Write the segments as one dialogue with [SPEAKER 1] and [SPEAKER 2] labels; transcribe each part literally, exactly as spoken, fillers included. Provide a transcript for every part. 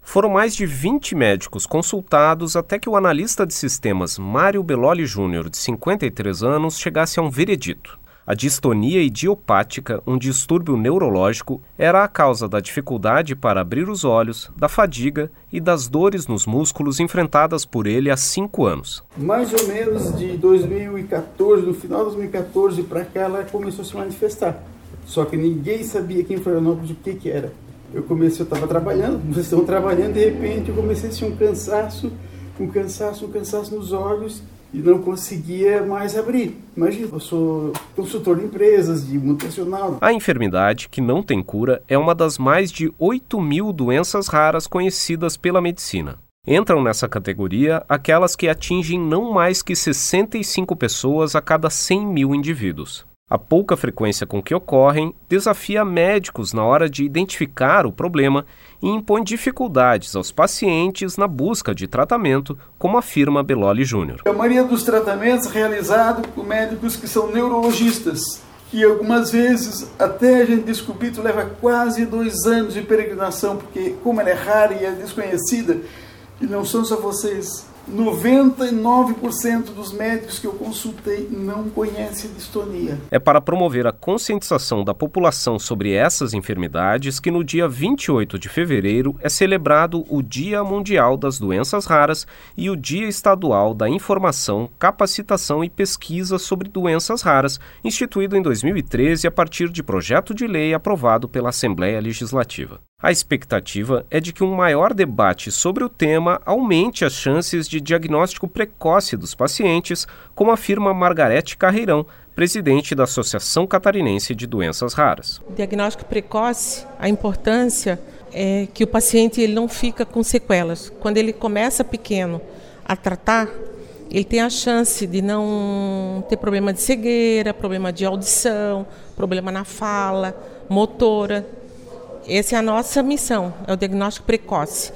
[SPEAKER 1] Foram mais de vinte médicos consultados até que o analista de sistemas Mário Belloli Júnior, de cinquenta e três anos, chegasse a um veredito. A distonia idiopática, um distúrbio neurológico, era a causa da dificuldade para abrir os olhos, da fadiga e das dores nos músculos enfrentadas por ele há cinco anos.
[SPEAKER 2] Mais ou menos de dois mil e quatorze, no final de dois mil e quatorze para cá, ela começou a se manifestar. Só que ninguém sabia aqui em Florianópolis o que que era. Eu comecei, eu estava trabalhando, vocês estão trabalhando, de repente eu comecei a sentir um cansaço, um cansaço, um cansaço nos olhos e não conseguia mais abrir. Imagina, eu sou consultor de empresas, de multinacional.
[SPEAKER 1] A enfermidade, que não tem cura, é uma das mais de oito mil doenças raras conhecidas pela medicina. Entram nessa categoria aquelas que atingem não mais que sessenta e cinco pessoas a cada cem mil indivíduos. A pouca frequência com que ocorrem desafia médicos na hora de identificar o problema e impõe dificuldades aos pacientes na busca de tratamento, como afirma Belloli Júnior.
[SPEAKER 2] A maioria dos tratamentos é realizado por médicos que são neurologistas, que algumas vezes até a gente descobrir leva quase dois anos de peregrinação, porque como ela é rara e é desconhecida, e não são só vocês, noventa e nove por cento dos médicos que eu consultei não conhecem distonia.
[SPEAKER 1] É para promover a conscientização da população sobre essas enfermidades que no dia vinte e oito de fevereiro é celebrado o Dia Mundial das Doenças Raras e o Dia Estadual da Informação, Capacitação e Pesquisa sobre Doenças Raras, instituído em dois mil e treze a partir de projeto de lei aprovado pela Assembleia Legislativa. A expectativa é de que um maior debate sobre o tema aumente as chances de diagnóstico precoce dos pacientes, como afirma Margarete Carreirão, presidente da Associação Catarinense de Doenças Raras.
[SPEAKER 3] O diagnóstico precoce, a importância é que o paciente ele não fica com sequelas. Quando ele começa pequeno a tratar, ele tem a chance de não ter problema de cegueira, problema de audição, problema na fala, motora. Essa é a nossa missão, é o diagnóstico precoce.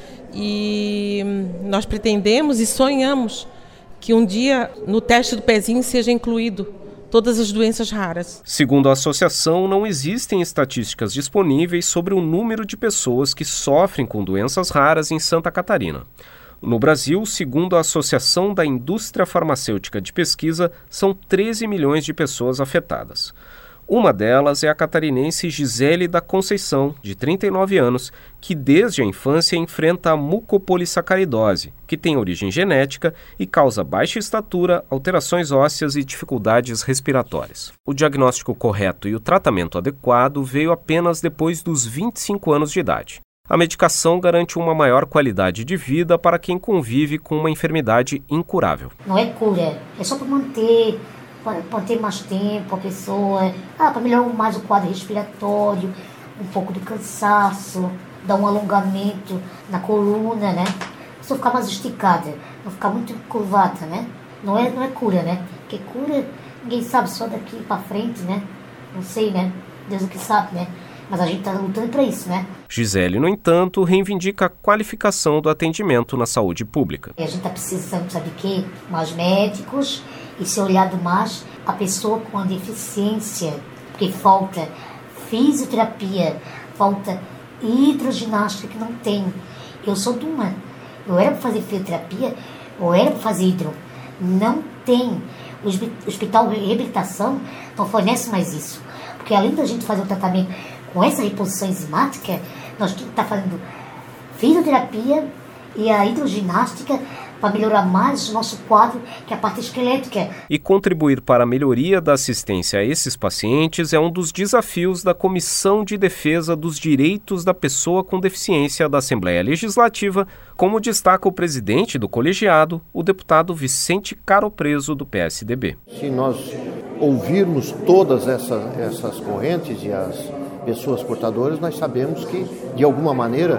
[SPEAKER 3] E nós pretendemos e sonhamos que um dia no teste do pezinho seja incluído todas as doenças raras.
[SPEAKER 1] Segundo a associação, não existem estatísticas disponíveis sobre o número de pessoas que sofrem com doenças raras em Santa Catarina. No Brasil, segundo a Associação da Indústria Farmacêutica de Pesquisa, são treze milhões de pessoas afetadas. Uma delas é a catarinense Gisele da Conceição, de trinta e nove anos, que desde a infância enfrenta a mucopolissacaridose, que tem origem genética e causa baixa estatura, alterações ósseas e dificuldades respiratórias. O diagnóstico correto e o tratamento adequado veio apenas depois dos vinte e cinco anos de idade. A medicação garante uma maior qualidade de vida para quem convive com uma enfermidade incurável.
[SPEAKER 4] Não é cura, é só para manter... para ter mais tempo a pessoa, ah, para melhorar mais o quadro respiratório, um pouco do cansaço, dar um alongamento na coluna, né? A pessoa ficar mais esticada, não ficar muito curvada, né? Não é, não é cura, né? Porque cura, ninguém sabe, só daqui para frente, né? Não sei, né? Deus é que sabe, né? Mas a gente está lutando para isso, né?
[SPEAKER 1] Gisele, no entanto, reivindica a qualificação do atendimento na saúde pública.
[SPEAKER 4] A gente está precisando, sabe o quê? Mais médicos e ser olhado mais a pessoa com a deficiência, porque falta fisioterapia, falta hidroginástica que não tem. Eu sou de uma, eu era para fazer fisioterapia, ou era para fazer hidro. Não tem. O hospital de reabilitação não fornece mais isso. Porque além da gente fazer o tratamento com essa reposição enzimática, nós temos que estar fazendo fisioterapia e a hidroginástica para melhorar mais o nosso quadro, que é a parte esquelética.
[SPEAKER 1] E contribuir para a melhoria da assistência a esses pacientes é um dos desafios da Comissão de Defesa dos Direitos da Pessoa com Deficiência da Assembleia Legislativa, como destaca o presidente do colegiado, o deputado Vicente Caropreso, do P S D B.
[SPEAKER 5] Se nós ouvirmos todas essas, essas correntes e as pessoas portadoras, nós sabemos que, de alguma maneira,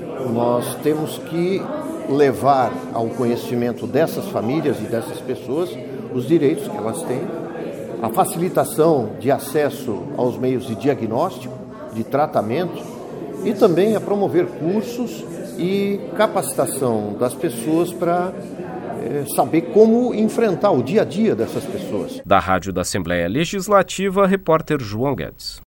[SPEAKER 5] nós temos que levar ao conhecimento dessas famílias e dessas pessoas os direitos que elas têm, a facilitação de acesso aos meios de diagnóstico, de tratamento e também a promover cursos e capacitação das pessoas para é, saber como enfrentar o dia a dia dessas pessoas.
[SPEAKER 1] Da Rádio da Assembleia Legislativa, repórter João Guedes.